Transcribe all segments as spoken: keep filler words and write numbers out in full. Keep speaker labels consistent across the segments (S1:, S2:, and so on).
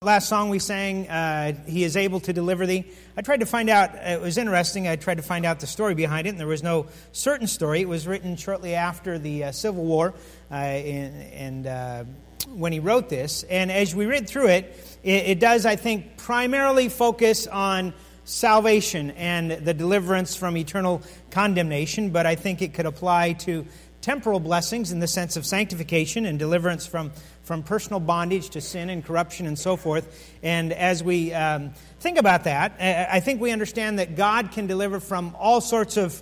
S1: Last song we sang, uh, He is Able to Deliver Thee. I tried to find out, it was interesting, I tried to find out the story behind it, and there was no certain story. It was written shortly after the uh, Civil War, uh, and, and uh, when he wrote this. And as we read through it, it, it does, I think, primarily focus on salvation and the deliverance from eternal condemnation, but I think it could apply to temporal blessings in the sense of sanctification and deliverance from, from personal bondage to sin and corruption and so forth. And as we um, think about that, I think we understand that God can deliver from all sorts of,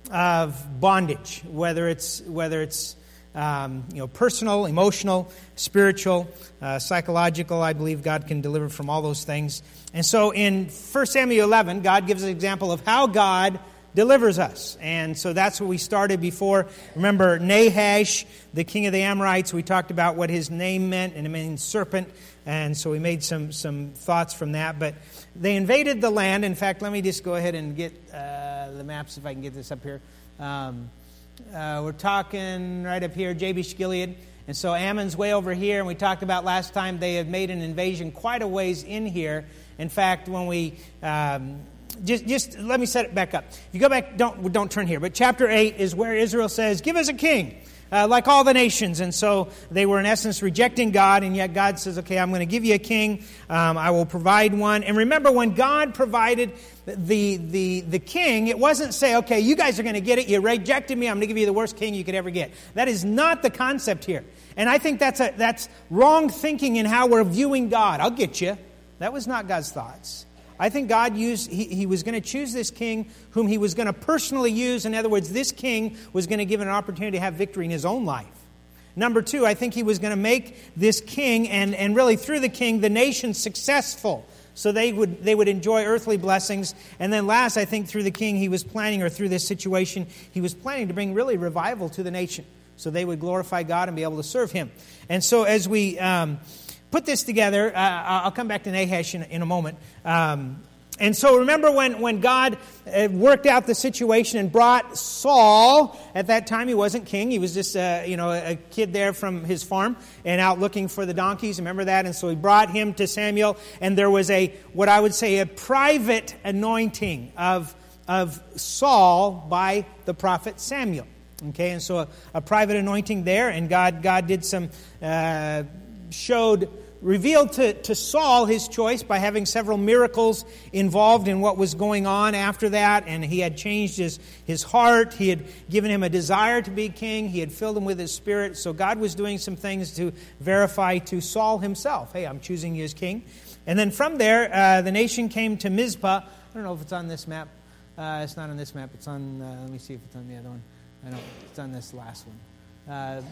S1: of bondage, whether it's whether it's um, you know personal, emotional, spiritual, uh, psychological. I believe God can deliver from all those things. And so in First Samuel eleven, God gives an example of how God delivers us. And so that's what we started before. Remember Nahash, the king of the Amorites, we talked about what his name meant, and it means serpent. And so we made some, some thoughts from that. But they invaded the land. In fact, let me just go ahead and get uh, the maps if I can get this up here. Um, uh, we're talking right up here, Jabesh Gilead. And so Ammon's way over here. And we talked about last time they had made an invasion quite a ways in here. In fact, when we... Um, Just, just let me set it back up. If you go back, don't don't turn here. But chapter eight is where Israel says, "Give us a king, uh, like all the nations." And so they were in essence rejecting God, and yet God says, "Okay, I'm going to give you a king. Um, I will provide one." And remember, when God provided the the the king, it wasn't say, "Okay, you guys are going to get it. You rejected me. I'm going to give you the worst king you could ever get." That is not the concept here. And I think that's a that's wrong thinking in how we're viewing God. I'll get you. That was not God's thoughts. I think God used, he, he was going to choose this king whom he was going to personally use. In other words, this king was going to give him an opportunity to have victory in his own life. Number two, I think he was going to make this king, and, and really through the king, the nation successful. So they would they would enjoy earthly blessings. And then last, I think through the king, he was planning, or through this situation, he was planning to bring really revival to the nation. So they would glorify God and be able to serve him. And so as we... Um, Put this together. Uh, I'll come back to Nahash in, in a moment. Um, and so remember when, when God uh, worked out the situation and brought Saul, at that time he wasn't king, he was just uh, you know a kid there from his farm and out looking for the donkeys, remember that? And so he brought him to Samuel, and there was a, what I would say, a private anointing of, of Saul by the prophet Samuel. Okay, and so a, a private anointing there, and God, God did some, uh, showed... revealed to, to Saul his choice by having several miracles involved in what was going on after that. And he had changed his, his heart. He had given him a desire to be king. He had filled him with his spirit. So God was doing some things to verify to Saul himself, hey, I'm choosing you as king. And then from there, uh, the nation came to Mizpah. I don't know if it's on this map. Uh, it's not on this map. It's on, uh, let me see if it's on the other one. I don't, it's on this last one. Uh,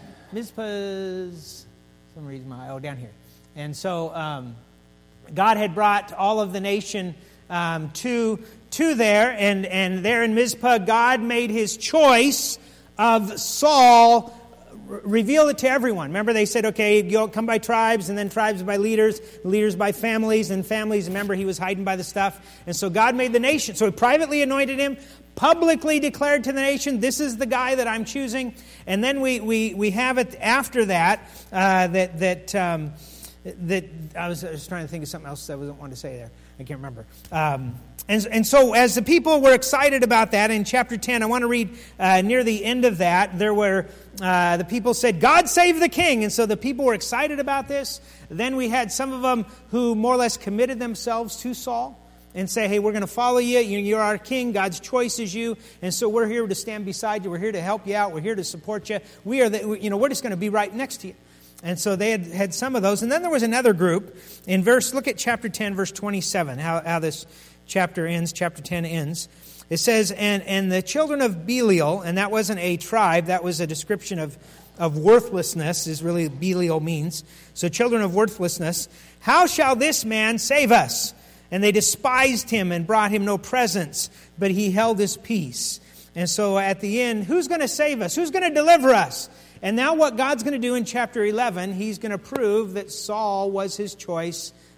S1: Mizpah's, for some reason, my, oh, down here. And so um, God had brought all of the nation um, to to there, and, and there in Mizpah, God made his choice of Saul, r- reveal it to everyone. Remember, they said, okay, you come by tribes, and then tribes by leaders, leaders by families, and families. Remember, he was hiding by the stuff. And so God made the nation. So he privately anointed him, publicly declared to the nation, this is the guy that I'm choosing. And then we we, we have it after that, uh, that... that um, That I was, I was trying to think of something else that I wasn't wanting to say there. I can't remember. Um, and, and so as the people were excited about that, in chapter ten, I want to read uh, near the end of that, there were, uh, the people said, God save the king. And so the people were excited about this. Then we had some of them who more or less committed themselves to Saul and say, hey, we're going to follow you. You're our king. God's choice is you. And so we're here to stand beside you. We're here to help you out. We're here to support you. We are, the, you know, we're just going to be right next to you. And so they had, had some of those. And then there was another group. In verse, look at chapter ten, verse twenty-seven, how, how this chapter ends, chapter ten ends. It says, and, and the children of Belial, and that wasn't a tribe, that was a description of, of worthlessness, is really Belial means. So children of worthlessness, how shall this man save us? And they despised him and brought him no presents, but he held his peace. And so at the end, who's going to save us? Who's going to deliver us? And now what God's going to do in chapter eleven, he's going to prove that Saul was his choice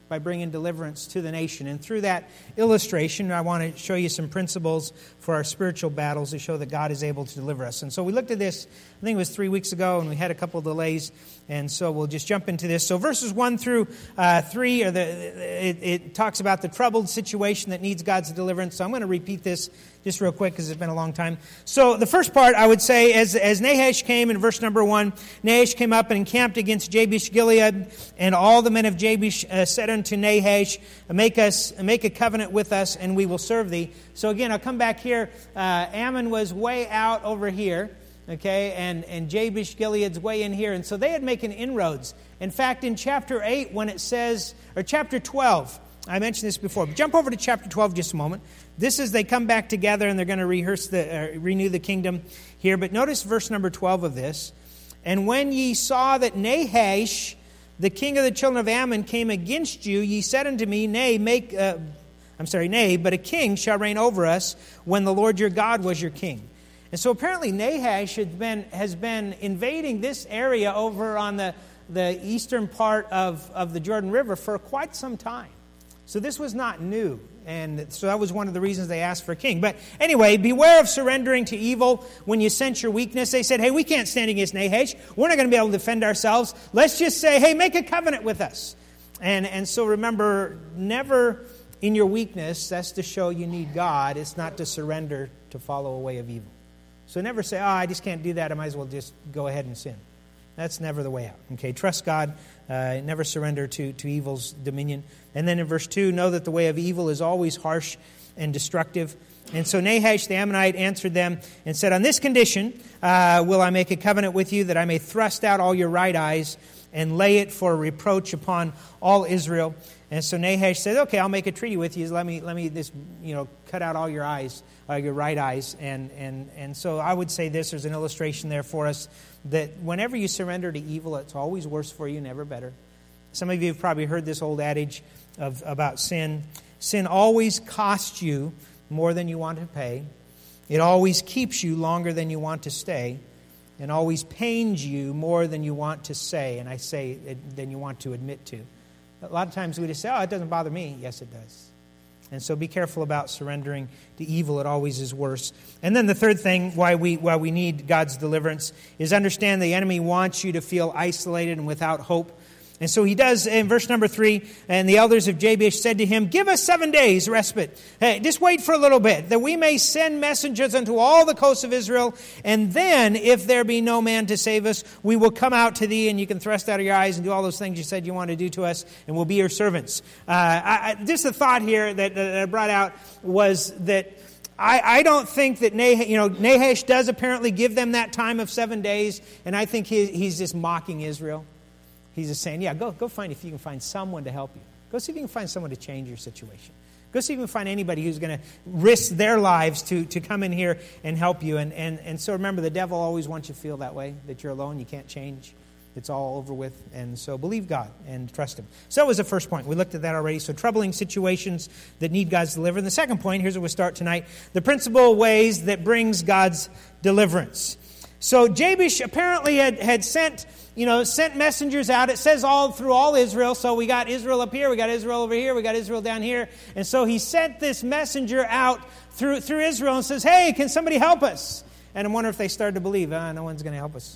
S1: by bringing deliverance to the nation. And through that illustration, I want to show you some principles for our spiritual battles to show that God is able to deliver us. And so we looked at this, I think it was three weeks ago, and we had a couple of delays, and so we'll just jump into this. So verses one through uh, three, or the, it, it talks about the troubled situation that needs God's deliverance. So I'm going to repeat this just real quick because it's been a long time. So the first part, I would say, as, as Nahash came in verse number one, Nahash came up and encamped against Jabesh Gilead, and all the men of Jabesh uh, said unto Nahash, make us make a covenant with us, and we will serve thee. So again, I'll come back here. Uh, Ammon was way out over here, okay, and, and Jabesh Gilead's way in here, and so they had making inroads. In fact, in chapter eight, when it says, or chapter twelve, I mentioned this before. Jump over to chapter twelve just a moment. This is they come back together and they're going to rehearse the uh, renew the kingdom here. But notice verse number twelve of this. And when ye saw that Nahash, the king of the children of Ammon, came against you, ye said unto me, Nay, make uh, I'm sorry, nay, but a king shall reign over us when the Lord your God was your king. And so apparently Nahash has been has been invading this area over on the the eastern part of, of the Jordan River for quite some time. So this was not new, and so that was one of the reasons they asked for a king. But anyway, beware of surrendering to evil when you sense your weakness. They said, hey, we can't stand against Nahash. We're not going to be able to defend ourselves. Let's just say, hey, make a covenant with us. And, and so remember, never in your weakness, that's to show you need God. It's not to surrender to follow a way of evil. So never say, oh, I just can't do that. I might as well just go ahead and sin. That's never the way out. Okay, trust God. Uh, never surrender to, to evil's dominion. And then in verse two, know that the way of evil is always harsh and destructive. And so Nahash the Ammonite answered them and said, on this condition uh, will I make a covenant with you, that I may thrust out all your right eyes and lay it for a reproach upon all Israel. And so Nahash said, okay, I'll make a treaty with you. Let me let me this you know cut out all your eyes, uh, your right eyes. And and and so I would say this. There's an illustration there for us that whenever you surrender to evil, it's always worse for you, never better. Some of you have probably heard this old adage of about sin. Sin always costs you more than you want to pay. It always keeps you longer than you want to stay, and always pains you more than you want to say. And I say it, than you want to admit to. A lot of times we just say, oh, it doesn't bother me. Yes, it does. And so be careful about surrendering to evil. It always is worse. And then the third thing why we why we need God's deliverance is understand the enemy wants you to feel isolated and without hope. And so he does in verse number three, and the elders of Jabesh said to him, give us seven days respite. Hey, just wait for a little bit, that we may send messengers unto all the coasts of Israel, and then if there be no man to save us, we will come out to thee, and you can thrust out of your eyes and do all those things you said you want to do to us, and we'll be your servants. Uh, I, I, just a thought here that, that I brought out was that I, I don't think that Nahash, you know, Nahash does apparently give them that time of seven days, and I think he, he's just mocking Israel. He's just saying, yeah, go go find if you can find someone to help you. Go see if you can find someone to change your situation. Go see if you can find anybody who's going to risk their lives to, to come in here and help you. And, and, and so remember, the devil always wants you to feel that way, that you're alone, you can't change. It's all over with. And so believe God and trust Him. So that was the first point. We looked at that already. So troubling situations that need God's deliverance. And the second point, here's where we start tonight. The principal ways that brings God's deliverance. So Jabesh apparently had, had sent... You know, sent messengers out. It says all through all Israel. So we got Israel up here, we got Israel over here, we got Israel down here. And so he sent this messenger out through through Israel and says, hey, can somebody help us? And I wonder if they started to believe, ah, no one's going to help us.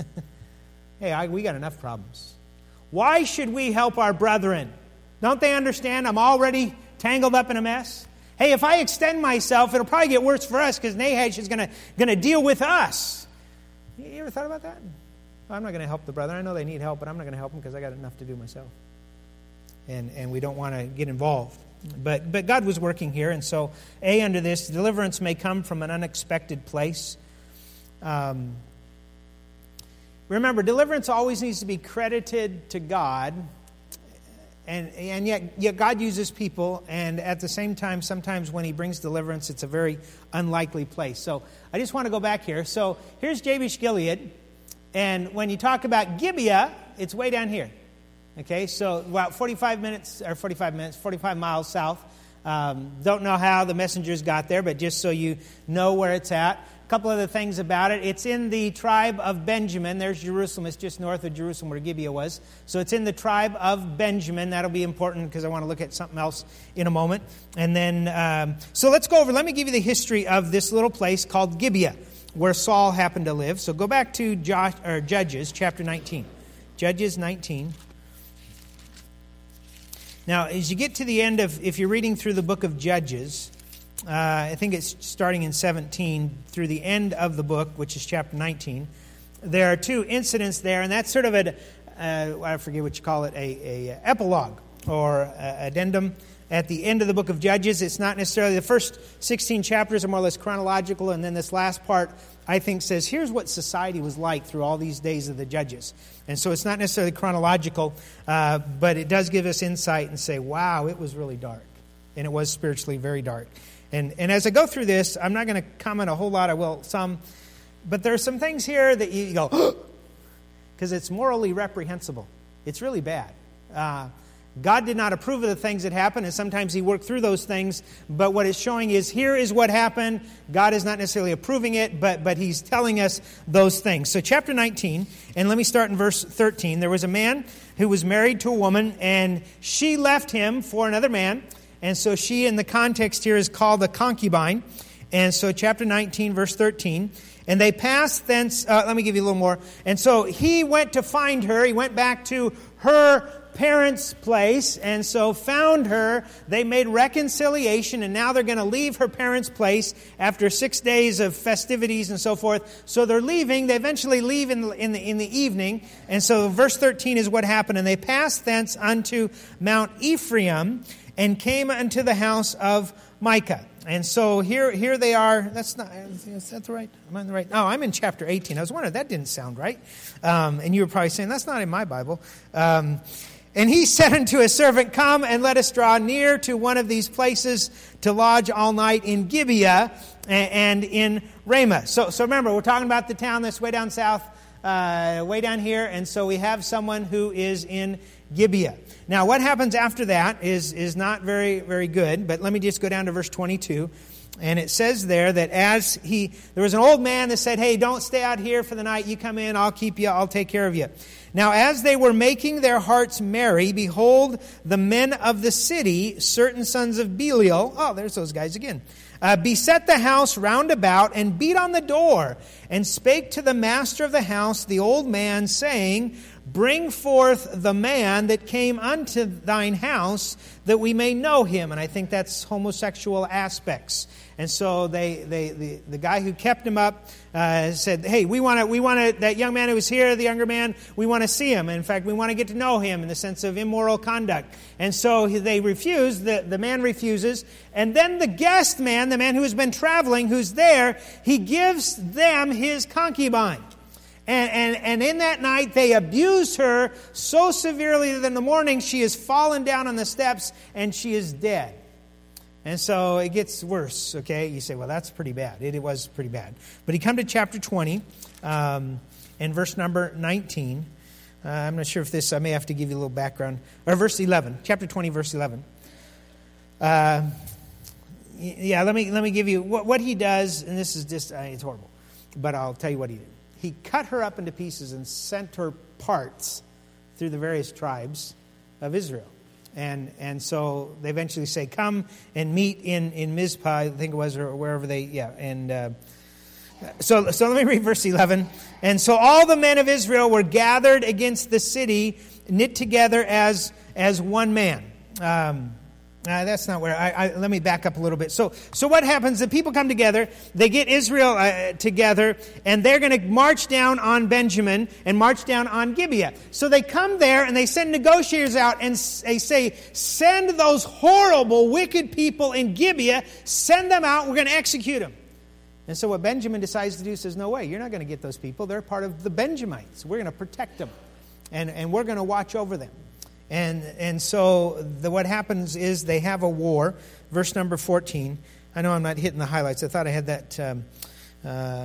S1: hey, I, we got enough problems. Why should we help our brethren? Don't they understand I'm already tangled up in a mess? Hey, if I extend myself, it'll probably get worse for us because Nahash is going to going to deal with us. You ever thought about that? I'm not going to help the brethren. I know they need help, but I'm not going to help them because I got enough to do myself. And and we don't want to get involved. But but God was working here, and so A, under this, deliverance may come from an unexpected place. Um, remember, deliverance always needs to be credited to God, and and yet, yet God uses people, and at the same time, sometimes when He brings deliverance, it's a very unlikely place. So I just want to go back here. So here's Jabesh Gilead. And when you talk about Gibeah, it's way down here. Okay, so about forty-five minutes, or forty-five minutes, forty-five miles south. Um, don't know how the messengers got there, but just so you know where it's at. couple other things about it. It's in the tribe of Benjamin. There's Jerusalem. It's just north of Jerusalem where Gibeah was. So it's in the tribe of Benjamin. That'll be important because I want to look at something else in a moment. And then, um, so let's go over. Let me give you the history of this little place called Gibeah, where Saul happened to live. So go back to Josh, or Judges chapter nineteen. Judges nineteen. Now, as you get to the end of, if you're reading through the book of Judges, uh, I think it's starting in seventeen, through the end of the book, which is chapter nineteen, there are two incidents there, and that's sort of a, uh, I forget what you call it, a, a epilogue or a addendum at the end of the book of Judges. It's not necessarily, the first sixteen chapters are more or less chronological, and then this last part, I think, says, here's what society was like through all these days of the Judges. And so it's not necessarily chronological, uh, but it does give us insight and say, wow, it was really dark. And it was spiritually very dark. And and as I go through this, I'm not going to comment a whole lot, I will some, but there are some things here that you go, because it's morally reprehensible. It's really bad. Uh, God did not approve of the things that happened, and sometimes He worked through those things. But what it's showing is, here is what happened. God is not necessarily approving it, but, but He's telling us those things. So chapter nineteen, and let me start in verse thirteen. There was a man who was married to a woman, and she left him for another man. And so she, in the context here, is called a concubine. And so chapter nineteen, verse thirteen. And they passed thence, uh, let me give you a little more. And so he went to find her. He went back to her parents' place, and so found her. They made reconciliation, and now they're going to leave her parents' place after six days of festivities and so forth. So they're leaving. They eventually leave in the, in the, in the evening. And so verse thirteen is what happened. And they passed thence unto Mount Ephraim, and came unto the house of Micah. And so here here they are. That's not, is that the right? Am I in the right? Oh, I'm in chapter eighteen. I was wondering, that didn't sound right. Um, and you were probably saying, that's not in my Bible. Um, and he said unto his servant, come and let us draw near to one of these places to lodge all night in Gibeah and in Ramah. So, so remember, we're talking about the town that's way down south, uh, way down here. And so we have someone who is in Gibeah. Now, what happens after that is, is not very, very good. But let me just go down to verse twenty-two. And it says there that as he, there was an old man that said, hey, don't stay out here for the night. You come in, I'll keep you, I'll take care of you. Now, as they were making their hearts merry, behold, the men of the city, certain sons of Belial, oh, there's those guys again, uh, beset the house round about and beat on the door and spake to the master of the house, the old man, saying, bring forth the man that came unto thine house, that we may know him. And I think that's homosexual aspects. And so they, they, the, the guy who kept him up uh, said, hey, we want to, we want to, that young man who was here, the younger man, we want to see him. In fact, we want to get to know him in the sense of immoral conduct. And so they refuse, the, the man refuses. And then the guest man, the man who has been traveling, who's there, he gives them his concubine. And, and, and in that night, they abused her so severely that in the morning she has fallen down on the steps and she is dead. And so it gets worse, okay? You say, well, that's pretty bad. It, it was pretty bad. But you come to chapter twenty um, and verse number nineteen. Uh, I'm not sure if this, I may have to give you a little background. Or verse eleven, chapter twenty, verse eleven. Uh, yeah, let me let me give you what, what he does, and this is just, uh, it's horrible. But I'll tell you what he did. He cut her up into pieces and sent her parts through the various tribes of Israel. And and so they eventually say, come and meet in, in Mizpah, I think it was, or wherever they, yeah. And uh, so, so let me read verse eleven. And so all the men of Israel were gathered against the city, knit together as as one man. Um Uh, that's not where, I, I, let me back up a little bit. So so what happens, the people come together, they get Israel uh, together, and they're going to march down on Benjamin and march down on Gibeah. So they come there and they send negotiators out and they say, send those horrible, wicked people in Gibeah, send them out, we're going to execute them. And so what Benjamin decides to do says, no way, you're not going to get those people. They're part of the Benjamites. We're going to protect them, and, and we're going to watch over them. And and so the, what happens is they have a war. Verse number fourteen. I know I'm not hitting the highlights. I thought I had that um, uh,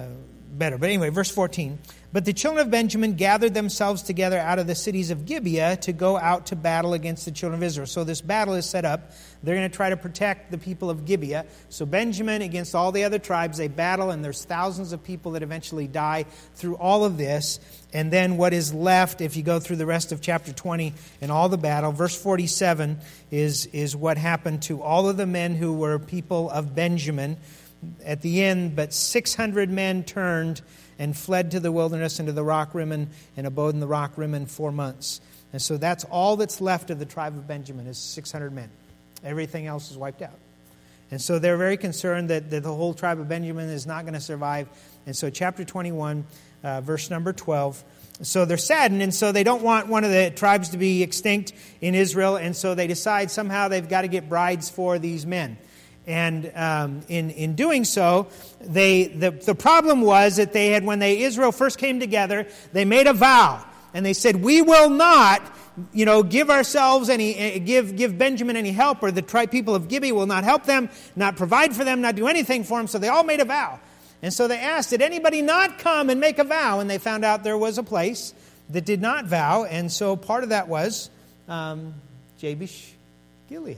S1: better. But anyway, verse fourteen. But the children of Benjamin gathered themselves together out of the cities of Gibeah to go out to battle against the children of Israel. So this battle is set up. They're going to try to protect the people of Gibeah. So Benjamin against all the other tribes, they battle, and there's thousands of people that eventually die through all of this. And then what is left, if you go through the rest of chapter twenty and all the battle, verse forty-seven is, is what happened to all of the men who were people of Benjamin. At the end, but six hundred men turned and fled to the wilderness and to the rock Rimmon and abode in the rock Rimmon four months. And so that's all that's left of the tribe of Benjamin is six hundred men. Everything else is wiped out. And so they're very concerned that, that the whole tribe of Benjamin is not going to survive. And so chapter twenty-one, uh, verse number twelve. So they're saddened, and so they don't want one of the tribes to be extinct in Israel. And so they decide somehow they've got to get brides for these men. And um, in in doing so, they the, the problem was that they had, when they Israel first came together, they made a vow, and they said, "We will not, you know, give ourselves any give give Benjamin any help, or the tri- people of Gibeah will not help them, not provide for them, not do anything for them." So they all made a vow, and so they asked, "Did anybody not come and make a vow?" And they found out there was a place that did not vow, and so part of that was um, Jabesh Gilead,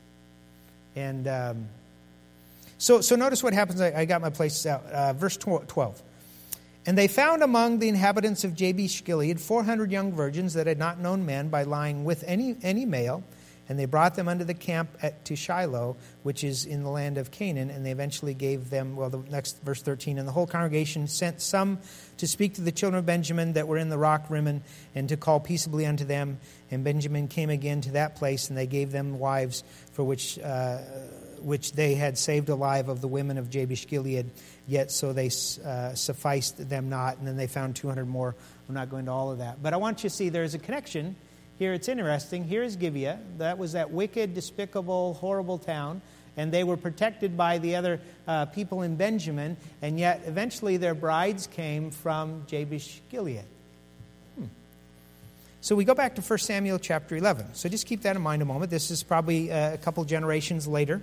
S1: and. Um, So so notice what happens. I, I got my place out. Uh, verse twelve. And they found among the inhabitants of Jabesh Gilead four hundred young virgins that had not known men by lying with any any male. And they brought them unto the camp at, to Shiloh, which is in the land of Canaan. And they eventually gave them, well, the next verse thirteen. And the whole congregation sent some to speak to the children of Benjamin that were in the rock Rimmon, and to call peaceably unto them. And Benjamin came again to that place, and they gave them wives for which... Uh, which they had saved alive of the women of Jabesh Gilead, yet so they uh, sufficed them not. And then they found two hundred more. I'm not going to all of that. But I want you to see there's a connection here. It's interesting. Here's Gibeah. That was that wicked, despicable, horrible town. And they were protected by the other uh, people in Benjamin. And yet eventually their brides came from Jabesh Gilead. Hmm. So we go back to First Samuel chapter eleven. So just keep that in mind a moment. This is probably uh, a couple generations later.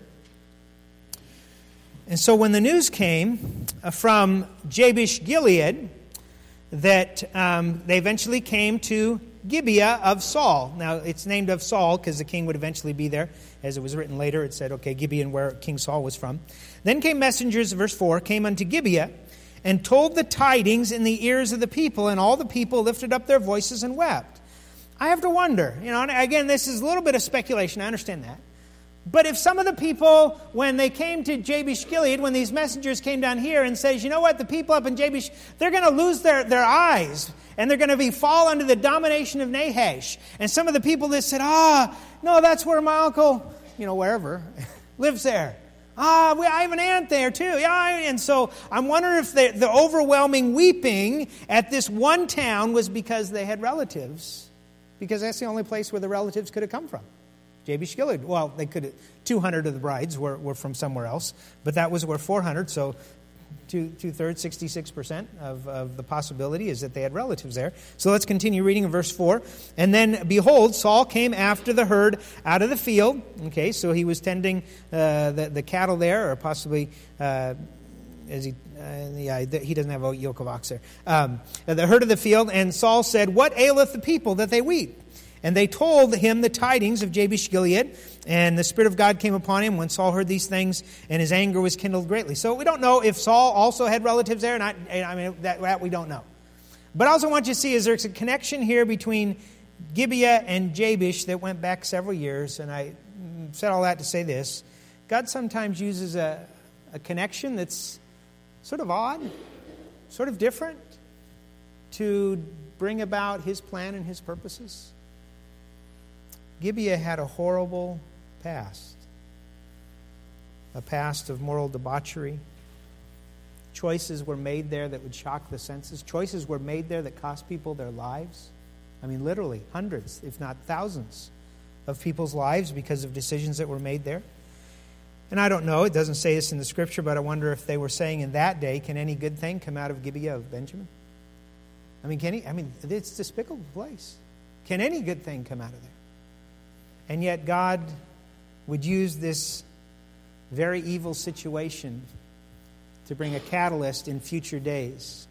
S1: And so when the news came from Jabesh Gilead that um, they eventually came to Gibeah of Saul. Now, it's named of Saul because the king would eventually be there. As it was written later, it said, okay, Gibeon, where King Saul was from. Then came messengers, verse four, came unto Gibeah and told the tidings in the ears of the people, and all the people lifted up their voices and wept. I have to wonder, you know, and again, this is a little bit of speculation. I understand that. But if some of the people, when they came to Jabesh Gilead, when these messengers came down here and says, you know what, the people up in Jabesh, they're going to lose their, their eyes, and they're going to be fall under the domination of Nahash. And some of the people that said, ah, no, that's where my uncle, you know, wherever, lives there. Ah, we, I have an aunt there too. Yeah, and so I'm wondering if the, the overwhelming weeping at this one town was because they had relatives, because that's the only place where the relatives could have come from. Jabesh Gilead. Well, they could. two hundred of the brides were, were from somewhere else, but that was where four hundred. So, two two thirds, sixty-six percent of of the possibility is that they had relatives there. So let's continue reading in verse four. And then, behold, Saul came after the herd out of the field. Okay, so he was tending uh, the the cattle there, or possibly. Uh, As he, uh, yeah, he doesn't have a yoke of ox there. Um, the herd of the field, and Saul said, "What aileth the people that they weep?" And they told him the tidings of Jabesh Gilead, and the Spirit of God came upon him when Saul heard these things, and his anger was kindled greatly. So we don't know if Saul also had relatives there, and I, I mean, that, that we don't know. But I also want you to see is there's a connection here between Gibeah and Jabesh that went back several years, and I said all that to say this. God sometimes uses a, a connection that's sort of odd, sort of different, to bring about His plan and His purposes. Gibeah had a horrible past, a past of moral debauchery. Choices were made there that would shock the senses. Choices were made there that cost people their lives. I mean, literally, hundreds, if not thousands, of people's lives because of decisions that were made there. And I don't know, it doesn't say this in the Scripture, but I wonder if they were saying in that day, can any good thing come out of Gibeah of Benjamin? I mean, can he? I mean, it's a despicable place. Can any good thing come out of there? And yet God would use this very evil situation to bring a catalyst in future days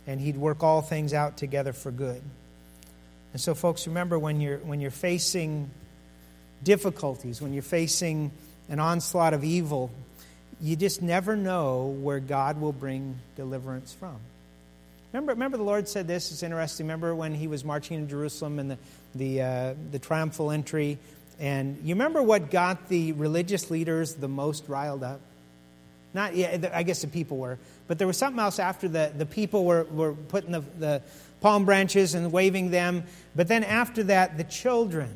S1: and He'd work all things out together for good. And so, folks, remember when you're when you're facing difficulties, when you're facing an onslaught of evil, you just never know where God will bring deliverance from. Remember, remember the Lord said this. It's interesting. Remember when He was marching in Jerusalem and the the uh, the triumphal entry, and you remember what got the religious leaders the most riled up? Not, yeah, I guess the people were, but there was something else after the the people were were putting the the palm branches and waving them, but then after that, the children.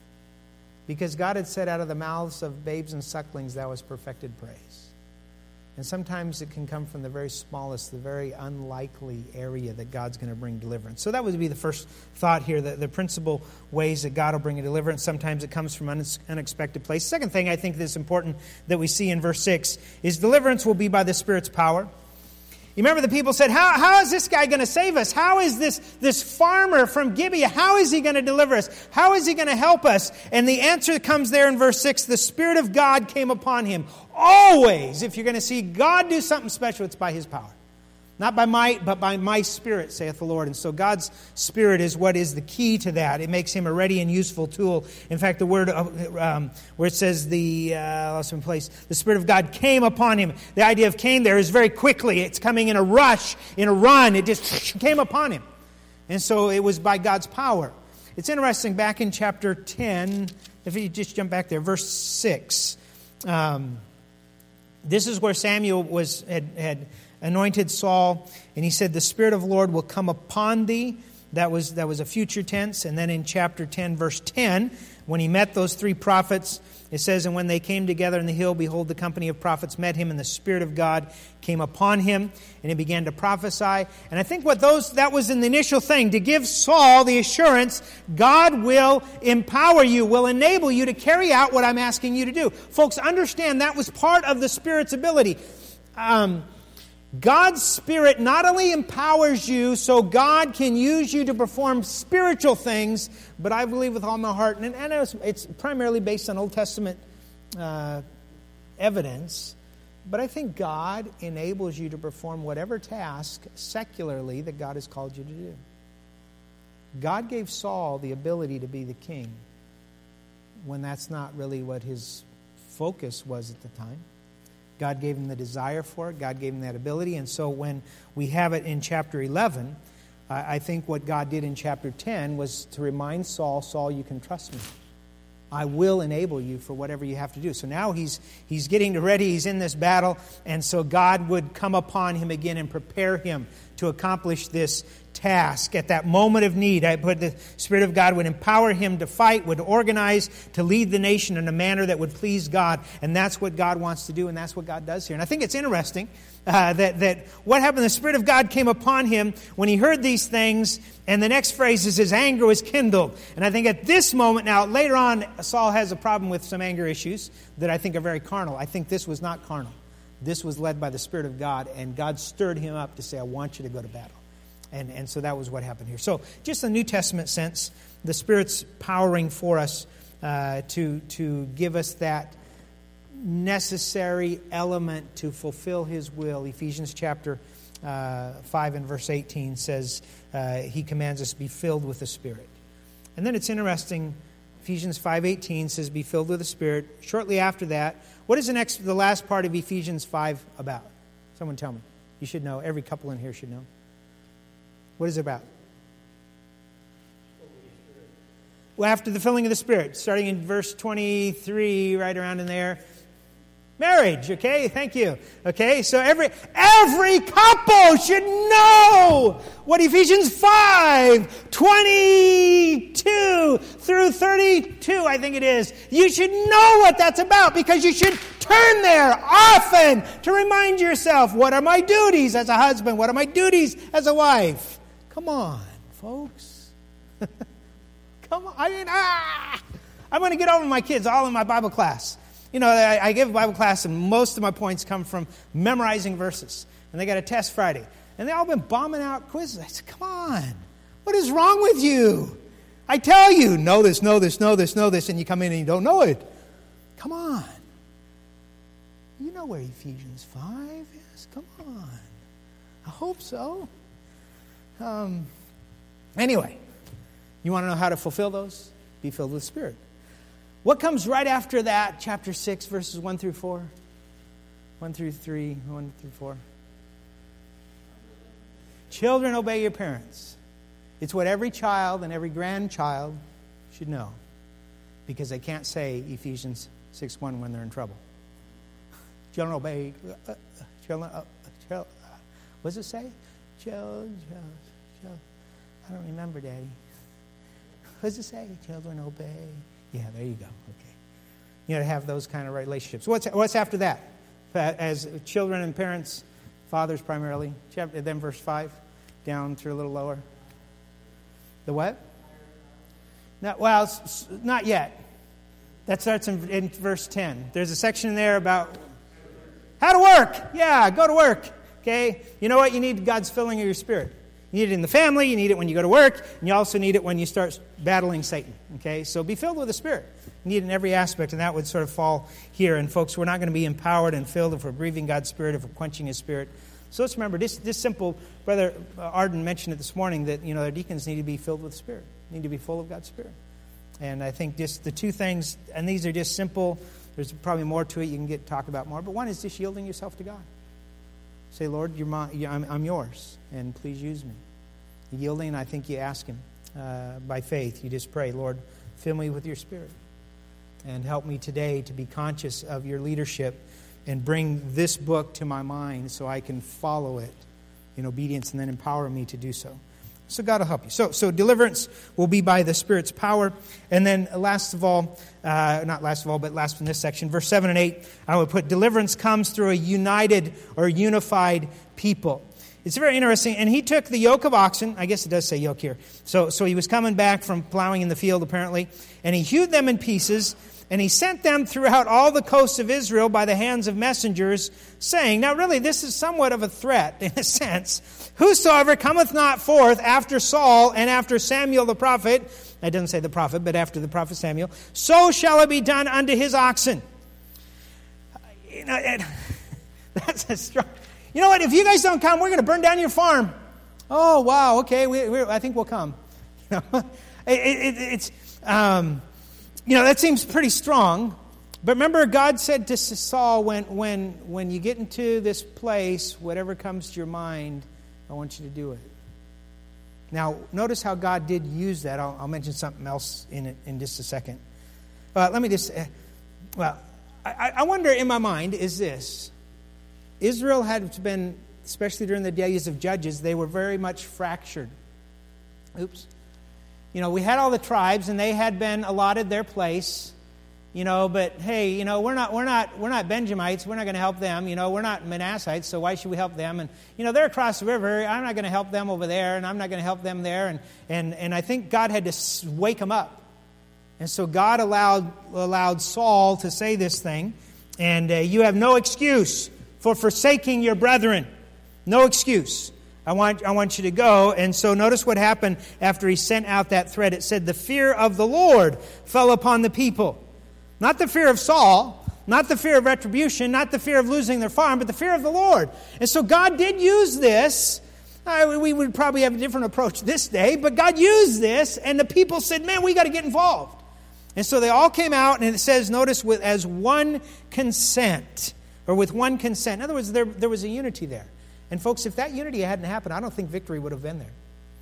S1: Because God had said, out of the mouths of babes and sucklings, thou hast perfected praise. And sometimes it can come from the very smallest, the very unlikely area that God's going to bring deliverance. So that would be the first thought here, the, the principal ways that God will bring a deliverance. Sometimes it comes from an unexpected place. Second thing I think that's important that we see in verse six is deliverance will be by the Spirit's power. You remember the people said, how, how is this guy going to save us? How is this, this farmer from Gibeah, how is he going to deliver us? How is he going to help us? And the answer comes there in verse six. The Spirit of God came upon him. Always, if you're going to see God do something special, it's by His power. Not by might, but by my Spirit, saith the Lord. And so God's Spirit is what is the key to that. It makes Him a ready and useful tool. In fact, the word um, where it says the, uh, lost in place, the Spirit of God came upon him. The idea of came there is very quickly. It's coming in a rush, in a run. It just came upon him. And so it was by God's power. It's interesting, back in chapter ten, if you just jump back there, verse six. Um, this is where Samuel was had had... anointed Saul, and he said, the Spirit of the Lord will come upon thee. That was that was a future tense. And then in chapter ten, verse ten, when he met those three prophets, it says, and when they came together in the hill, behold, the company of prophets met him, and the Spirit of God came upon him, and he began to prophesy. And I think what those that was in the initial thing, to give Saul the assurance, God will empower you, will enable you to carry out what I'm asking you to do. Folks, understand that was part of the Spirit's ability. Um... God's Spirit not only empowers you so God can use you to perform spiritual things, but I believe with all my heart, and, and it's, it's primarily based on Old Testament uh, evidence, but I think God enables you to perform whatever task secularly that God has called you to do. God gave Saul the ability to be the king when that's not really what his focus was at the time. God gave him the desire for it. God gave him that ability. And so when we have it in chapter eleven, uh, I think what God did in chapter ten was to remind Saul, Saul, you can trust me. I will enable you for whatever you have to do. So now he's he's getting ready. He's in this battle. And so God would come upon him again and prepare him to accomplish this task at that moment of need. I put the Spirit of God would empower him to fight, would organize to lead the nation in a manner that would please God. And that's what God wants to do, and that's what God does here. And I think it's interesting uh, that, that what happened, the Spirit of God came upon him when he heard these things, and the next phrase is his anger was kindled. And I think at this moment, now later on, Saul has a problem with some anger issues that I think are very carnal. I think this was not carnal. This was led by the Spirit of God, and God stirred him up to say, I want you to go to battle. And and so that was what happened here. So just a New Testament sense, the Spirit's powering for us uh, to, to give us that necessary element to fulfill His will. Ephesians chapter uh, five and verse eighteen says uh, He commands us to be filled with the Spirit. And then it's interesting, Ephesians five eighteen says be filled with the Spirit. Shortly after that, what is the next, the last part of Ephesians five about? Someone tell me. You should know. Every couple in here should know. What is it about? Well, after the filling of the Spirit, starting in verse twenty-three, right around in there. Marriage, okay? Thank you. Okay, so every every couple should know what Ephesians five, twenty-two through thirty-two, I think it is. You should know what that's about because you should turn there often to remind yourself, what are my duties as a husband? What are my duties as a wife? Come on, folks. Come on. I mean, ah! I'm going to get over my kids all in my Bible class. You know, I, I give a Bible class, and most of my points come from memorizing verses. And they got a test Friday. And they all been bombing out quizzes. I said, come on. What is wrong with you? I tell you, know this, know this, know this, know this, and you come in and you don't know it. Come on. You know where Ephesians five is. Come on. I hope so. Um, anyway, you want to know how to fulfill those? Be filled with the Spirit. What comes right after that? Chapter six, verses one through four. one through three, one through four. Children, obey your parents. It's what every child and every grandchild should know, because they can't say Ephesians six one when they're in trouble. Children, obey. Uh, children, uh, children, uh, what does it say? Children, children, I don't remember, Daddy. What does it say? Children, obey. Yeah, there you go. Okay. You know, to have those kind of relationships. What's what's after that? As children and parents, fathers primarily. Chapter, then verse five, down through a little lower. The what? Not, well, not yet. That starts in, in verse ten. There's a section there about how to work. Yeah, go to work. Okay? You know what? You need God's filling of your spirit. You need it in the family. You need it when you go to work. And you also need it when you start battling Satan. Okay? So be filled with the Spirit. You need it in every aspect, and that would sort of fall here. And folks, we're not going to be empowered and filled if we're grieving God's Spirit, if we're quenching His Spirit. So let's remember, this this simple, Brother Arden mentioned it this morning, that, you know, their deacons need to be filled with the Spirit. Need to be full of God's Spirit. And I think just the two things, and these are just simple. There's probably more to it you can get talk about more. But one is just yielding yourself to God. Say, Lord, you're my, I'm, I'm yours, and please use me. Yielding, I think you ask Him uh, by faith. You just pray, Lord, fill me with your Spirit. And help me today to be conscious of your leadership and bring this book to my mind so I can follow it in obedience and then empower me to do so. So God will help you. So so deliverance will be by the Spirit's power. And then last of all, uh, not last of all, but last in this section, verse seven and eight, I would put deliverance comes through a united or unified people. It's very interesting. And he took the yoke of oxen. I guess it does say yoke here. So, so he was coming back from plowing in the field, apparently. And he hewed them in pieces. And he sent them throughout all the coasts of Israel by the hands of messengers, saying, now really this is somewhat of a threat in a sense. Whosoever cometh not forth after Saul and after Samuel the prophet, it doesn't say the prophet, but after the prophet Samuel, so shall it be done unto his oxen. You know, it, that's a strong... You know what? If you guys don't come, we're going to burn down your farm. Oh, wow. Okay, we, we, I think we'll come. You know, it, it, it's, um, you know, that seems pretty strong. But remember, God said to Saul, when, when, when you get into this place, whatever comes to your mind, I want you to do it. Now, notice how God did use that. I'll, I'll mention something else in it in just a second. Uh, let me just, uh, well, I, I wonder in my mind is this. Israel had been, especially during the days of Judges, they were very much fractured. Oops. You know, we had all the tribes, and they had been allotted their place. You know, but hey, you know, we're not, we're not, we're not Benjamites. We're not going to help them. You know, we're not Manassites, so why should we help them? And you know, they're across the river. I'm not going to help them over there, and I'm not going to help them there. And and and I think God had to wake them up, and so God allowed allowed Saul to say this thing, and uh, you have no excuse for forsaking your brethren. No excuse. I want, I want you to go. And so notice what happened after he sent out that threat. It said, the fear of the Lord fell upon the people. Not the fear of Saul, not the fear of retribution, not the fear of losing their farm, but the fear of the Lord. And so God did use this. Uh, we would probably have a different approach this day, but God used this, and the people said, man, we got to get involved. And so they all came out, and it says, notice, with as one consent. Or with one consent. In other words, there, there was a unity there. And folks, if that unity hadn't happened, I don't think victory would have been there.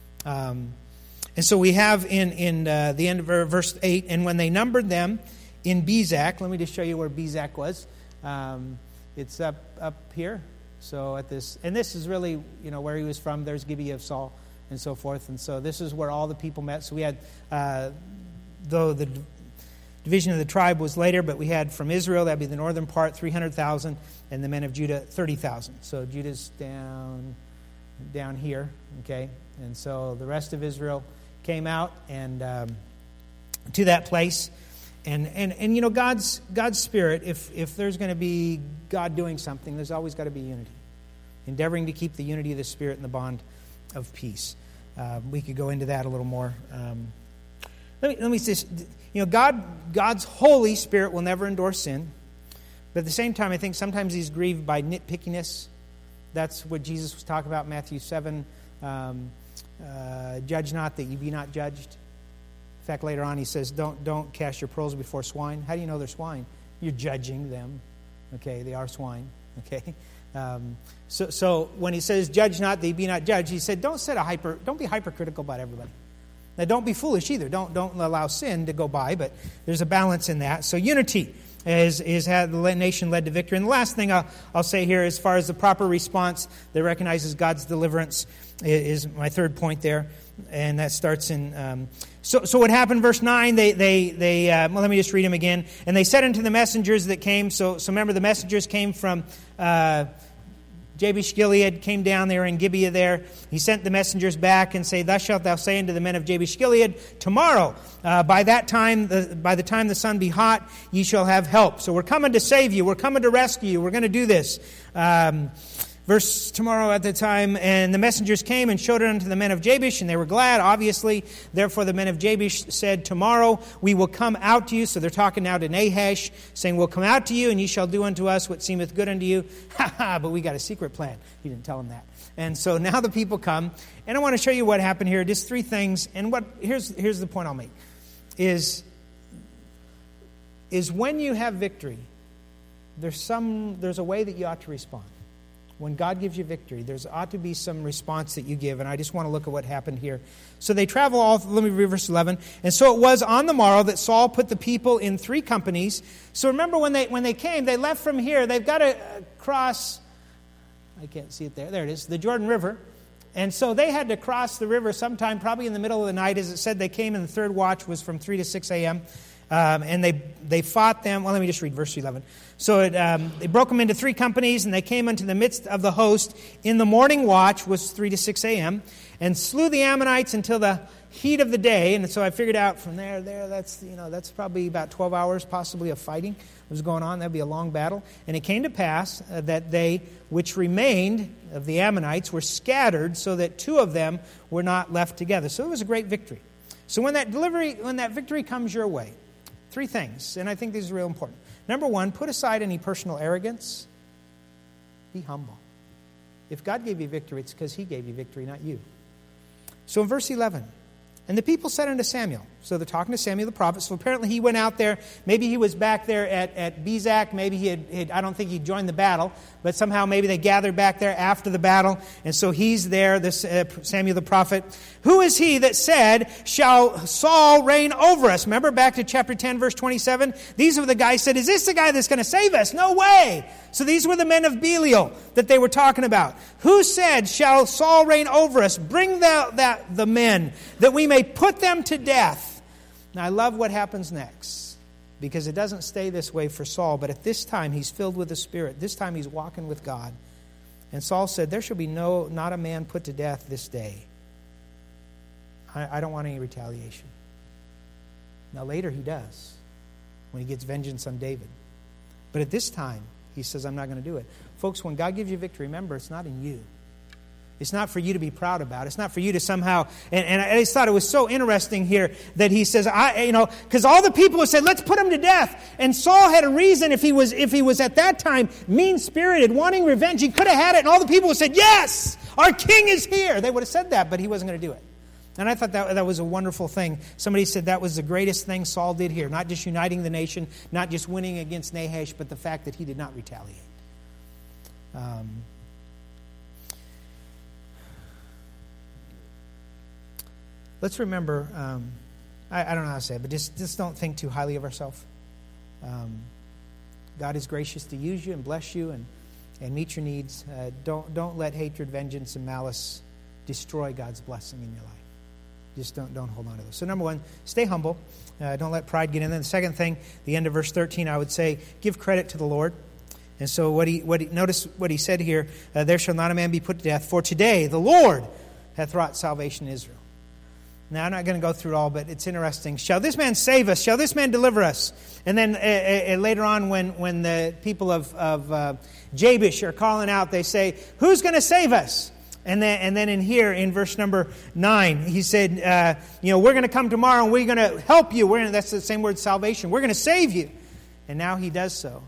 S1: Um, and so we have in, in uh, the end of verse eight, and when they numbered them in Bezek, let me just show you where Bezek was. Um, it's up up here. So at this, and this is really, you know, where he was from. There's Gibeah of Saul and so forth. And so this is where all the people met. So we had, uh, though the division of the tribe was later, but we had from Israel, that'd be the northern part, three hundred thousand, and the men of Judah, thirty thousand. So Judah's down down here, okay? And so the rest of Israel came out and um, to that place. And, and, and you know, God's God's Spirit, if, if there's going to be God doing something, there's always got to be unity. Endeavoring to keep the unity of the Spirit and the bond of peace. Uh, we could go into that a little more. Um, let me let me just... You know, God, God's Holy Spirit will never endorse sin. But at the same time, I think sometimes He's grieved by nitpickiness. That's what Jesus was talking about in Matthew seven. Um, uh, judge not that you be not judged. In fact, later on he says, don't, don't cast your pearls before swine. How do you know they're swine? You're judging them. Okay, they are swine. Okay, um, so so when he says, judge not that you be not judged, he said, don't set a hyper, don't be hypercritical about everybody. Now, don't be foolish either. Don't don't allow sin to go by, but there's a balance in that. So unity is, is how the nation led to victory. And the last thing I'll, I'll say here, as far as the proper response that recognizes God's deliverance, is, is my third point there. And that starts in... Um, so so what happened, verse nine, they... they, they uh, well, let me just read them again. And they said unto the messengers that came... So, so remember, the messengers came from... Uh, Jabesh Gilead, came down there in Gibeah there. He sent the messengers back and say, thus shalt thou say unto the men of Jabesh Gilead, tomorrow, uh, by that time, the, by the time the sun be hot, ye shall have help. So we're coming to save you. We're coming to rescue you. We're going to do this. Um, verse tomorrow at the time, and the messengers came and showed it unto the men of Jabesh, and they were glad, obviously. Therefore the men of Jabesh said, tomorrow we will come out to you. So they're talking now to Nahash, saying, we'll come out to you, and ye shall do unto us what seemeth good unto you. Ha ha, but we got a secret plan. He didn't tell them that. And so now the people come, and I want to show you what happened here. Just three things, and what here's here's the point I'll make, is, is when you have victory, there's some there's a way that you ought to respond. When God gives you victory, there ought to be some response that you give. And I just want to look at what happened here. So they travel all, let me read verse eleven. And so it was on the morrow that Saul put the people in three companies. So remember when they when they came, they left from here. They've got to cross, I can't see it there. There it is, the Jordan River. And so they had to cross the river sometime, probably in the middle of the night. As it said, they came, and the third watch was from three to six a.m. Um, and they they fought them. Well, let me just read verse eleven. So it, um, they broke them into three companies, and they came into the midst of the host in the morning watch, was three to six a.m., and slew the Ammonites until the heat of the day. And so I figured out from there, there, that's you know that's probably about twelve hours, possibly, of fighting was going on. That'd be a long battle. And it came to pass uh, that they which remained of the Ammonites were scattered, so that two of them were not left together. So it was a great victory. So when that delivery, when that victory comes your way, three things, and I think these are real important. Number one, put aside any personal arrogance. Be humble. If God gave you victory, it's because He gave you victory, not you. So in verse eleven, and the people said unto Samuel, so they're talking to Samuel the prophet, so apparently he went out there, maybe he was back there at, at Bezek, maybe he had, had, I don't think he joined the battle, but somehow maybe they gathered back there after the battle, and so he's there, this uh, Samuel the prophet. Who is he that said, shall Saul reign over us? Remember back to chapter ten, verse twenty-seven? These were the guys said, is this the guy that's going to save us? No way! So these were the men of Belial that they were talking about. Who said, shall Saul reign over us? Bring the, that, the men, that we may put them to death. Now I love what happens next, because it doesn't stay this way for Saul, but at this time he's filled with the Spirit. This time he's walking with God. And Saul said, there shall be no not a man put to death this day. I, I don't want any retaliation. Now later he does, when he gets vengeance on David. But at this time, he says, I'm not going to do it. Folks, when God gives you victory, remember, it's not in you. It's not for you to be proud about. It's not for you to somehow... And, and I just thought it was so interesting here that he says, I, you know, because all the people have said, let's put him to death. And Saul had a reason, if he was if he was at that time mean-spirited, wanting revenge, he could have had it. And all the people would have said, yes, our king is here. They would have said that, but he wasn't going to do it. And I thought that, that was a wonderful thing. Somebody said that was the greatest thing Saul did here. Not just uniting the nation, not just winning against Nahash, but the fact that he did not retaliate. Um, let's remember, um, I, I don't know how to say it, but just, just don't think too highly of ourselves. Um, God is gracious to use you and bless you and, and meet your needs. Uh, don't, don't let hatred, vengeance, and malice destroy God's blessing in your life. Just don't don't hold on to those. So number one, stay humble. Uh, don't let pride get in there. The second thing, the end of verse thirteen, I would say, give credit to the Lord. And so what he what he, notice what he said here, uh, there shall not a man be put to death, for today the Lord hath wrought salvation in Israel. Now I'm not going to go through it all, but it's interesting. Shall this man save us? Shall this man deliver us? And then uh, uh, later on, when when the people of, of uh, Jabesh are calling out, they say, who's going to save us? And then, and then in here, in verse number nine, he said, uh, you know, we're going to come tomorrow and we're going to help you. We're gonna, that's the same word, salvation. We're going to save you. And now he does so.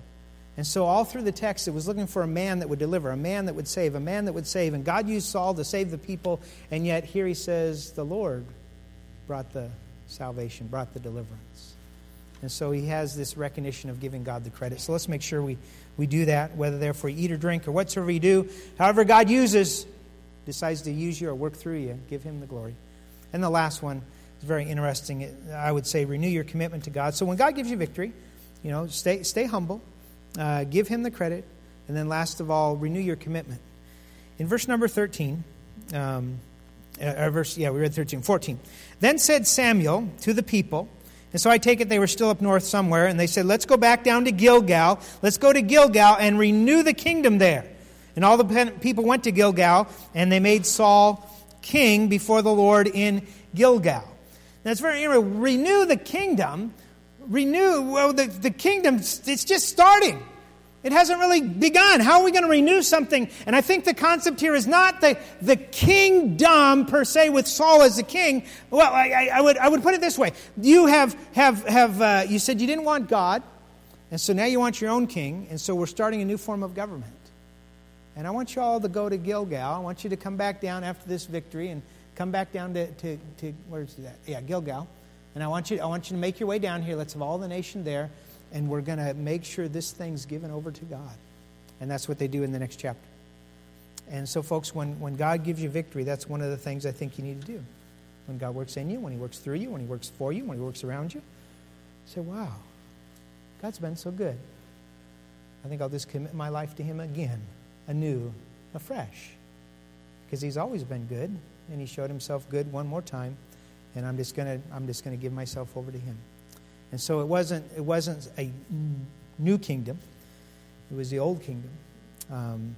S1: And so all through the text, it was looking for a man that would deliver, a man that would save, a man that would save. And God used Saul to save the people, and yet here he says the Lord brought the salvation, brought the deliverance. And so he has this recognition of giving God the credit. So let's make sure we, we do that, whether therefore you eat or drink or whatsoever you do. However God uses, decides to use you or work through you, give him the glory. And the last one is very interesting. I would say renew your commitment to God. So when God gives you victory, you know, stay stay humble, uh, give him the credit, and then last of all, renew your commitment. In verse number thirteen, um, uh, verse yeah, we read thirteen, fourteen. Then said Samuel to the people, and so I take it they were still up north somewhere, and they said, let's go back down to Gilgal. Let's go to Gilgal and renew the kingdom there. And all the people went to Gilgal, and they made Saul king before the Lord in Gilgal. Now it's very interesting. Renew the kingdom. Renew, well, the, the kingdom, it's just starting. It hasn't really begun. How are we going to renew something? And I think the concept here is not the, the kingdom per se with Saul as the king. Well, I, I would I would put it this way. You have, have, have uh, you said you didn't want God, and so now you want your own king, and so we're starting a new form of government. And I want you all to go to Gilgal. I want you to come back down after this victory and come back down to, to, to where's that? Yeah, Gilgal. And I want you I want you to make your way down here. Let's have all the nation there. And we're going to make sure this thing's given over to God. And that's what they do in the next chapter. And so, folks, when, when God gives you victory, that's one of the things I think you need to do. When God works in you, when he works through you, when he works for you, when he works around you, say, wow, God's been so good. I think I'll just commit my life to him again, anew, afresh. Because he's always been good, and he showed himself good one more time. And I'm just going to I'm just going to give myself over to him. And so it wasn't it wasn't a new kingdom. It was the old kingdom. Um,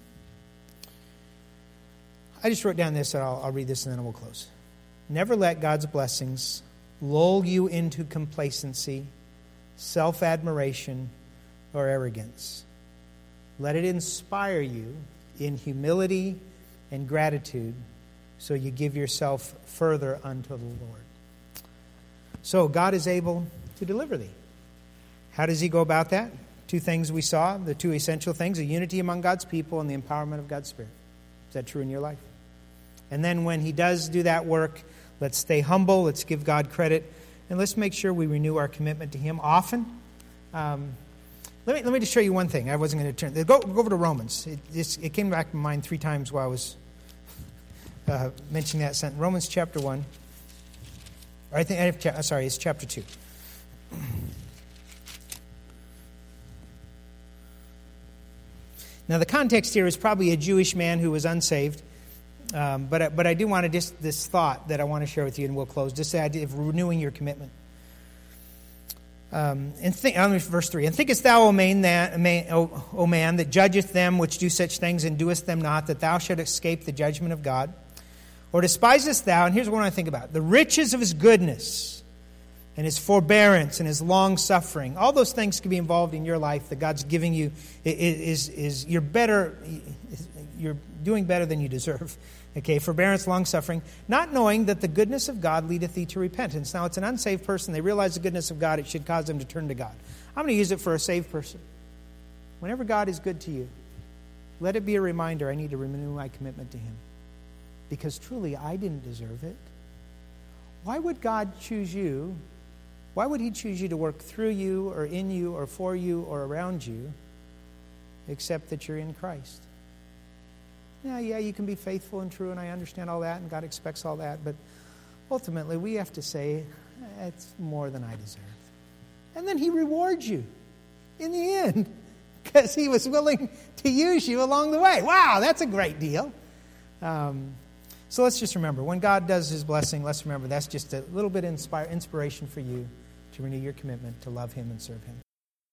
S1: I just wrote down this, and I'll, I'll read this, and then we'll close. Never let God's blessings lull you into complacency, self-admiration, or arrogance. Let it inspire you in humility and gratitude, so you give yourself further unto the Lord. So God is able to deliver thee. How does he go about that? Two things we saw, the two essential things, a unity among God's people and the empowerment of God's Spirit. Is that true in your life? And then when he does do that work, let's stay humble, let's give God credit, and let's make sure we renew our commitment to him often. Um, let me let me just show you one thing. I wasn't going to turn. Go, go over to Romans. It, this, it came back to my mind three times while I was uh, mentioning that sentence. Romans chapter one. Or I think, sorry, it's chapter two. Now, the context here is probably a Jewish man who was unsaved, um, but but I do want to just this thought that I want to share with you, and we'll close. Just the idea of renewing your commitment. Um, and think, verse three. And thinkest thou, O man, that, o, o man, that judgeth them which do such things and doest them not, that thou shalt escape the judgment of God? Or despisest thou? And here's what I think about: the riches of his goodness, and his forbearance, and his long suffering. All those things can be involved in your life that God's giving you. Is, is, is you're better, you're doing better than you deserve. Okay, forbearance, long suffering, not knowing that the goodness of God leadeth thee to repentance. Now, it's an unsaved person. They realize the goodness of God. It should cause them to turn to God. I'm going to use it for a saved person. Whenever God is good to you, let it be a reminder, I need to renew my commitment to him. Because truly, I didn't deserve it. Why would God choose you? Why would he choose you to work through you or in you or for you or around you, except that you're in Christ? Yeah, yeah, you can be faithful and true, and I understand all that, and God expects all that, but ultimately we have to say, it's more than I deserve. And then he rewards you in the end, because he was willing to use you along the way. Wow, that's a great deal. Um, so let's just remember, when God does his blessing, let's remember that's just a little bit of inspire, inspiration for you to renew your commitment to love him and serve him.